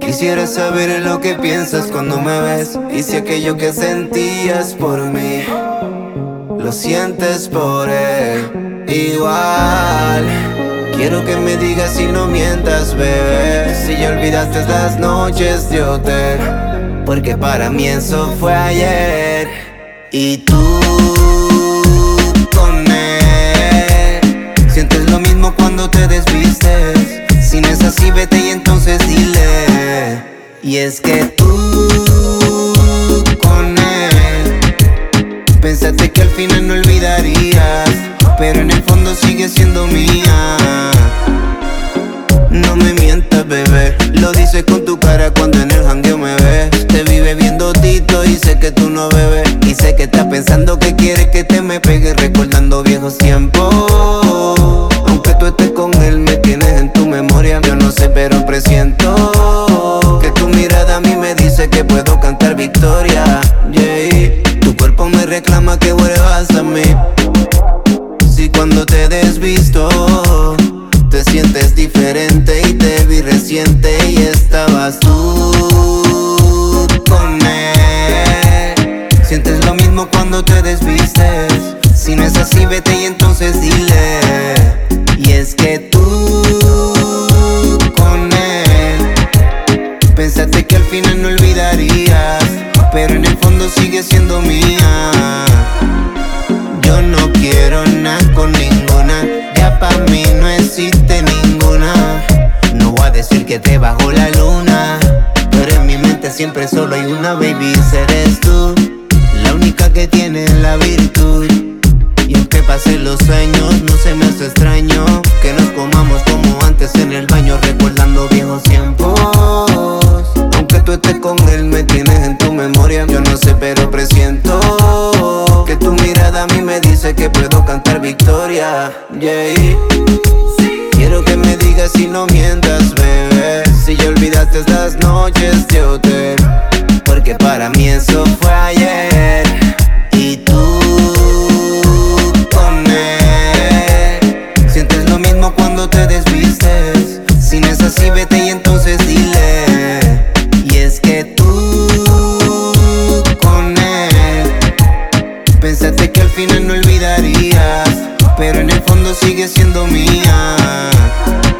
Quisiera saber lo que piensas cuando me ves, y si aquello que sentías por mí lo sientes por él igual. Quiero que me digas y no mientas, bebé, si ya olvidaste las noches de hotel, porque para mí eso fue ayer. Y tú con él sientes lo mismo cuando te desvistes. Si no es así, vete y entonces dile. Y es que tú con él pensaste que al final no olvidarías, pero en el fondo sigue siendo mía. No me mientas, bebé, lo dices con tu cara cuando en el jangueo me ves. Te vi bebiendo tito y sé que tú no bebes, y sé que estás pensando que quieres que te me pegue recordando viejos tiempos. Aunque tú estés con él, me tienes en tu memoria. Yo no sé, pero presiento que tu mirada a mí me dice que puedo cantar victoria, yeah. Tu cuerpo me reclama que vuelvas a mí. Si cuando te desvisto te sientes diferente, y te vi reciente y estabas tú con él. Sientes lo mismo cuando te desvistes. Si no es así, vete y entonces dile. Y es que tú con él pensaste que al final no olvidarías, pero en el fondo sigue siendo mía. Yo no quiero nada con ninguna, ya pa' mí no existe ninguna. No voy a decir que te bajo la luna, pero en mi mente siempre solo hay una, baby, eres tú, la única que tiene la virtud. Y aunque pasen los años, no se me hace extraño que nos comamos como antes en el baño, recordando viejos tiempos. Aunque tú estés con él, me tienes en tu memoria. Yo no sé, pero presiento que tu mirada a mí me dice que puedo cantar victoria, yeah. Quiero que me digas y no mientas, bebé, si ya olvidaste las noches de hotel, porque para mí eso fue ayer. Y tú con él sientes lo mismo cuando te desvistes. Si no es así, vete y entonces dile. Y es que tú con él pensaste que al final no olvidarías, pero en el fondo sigue siendo mía.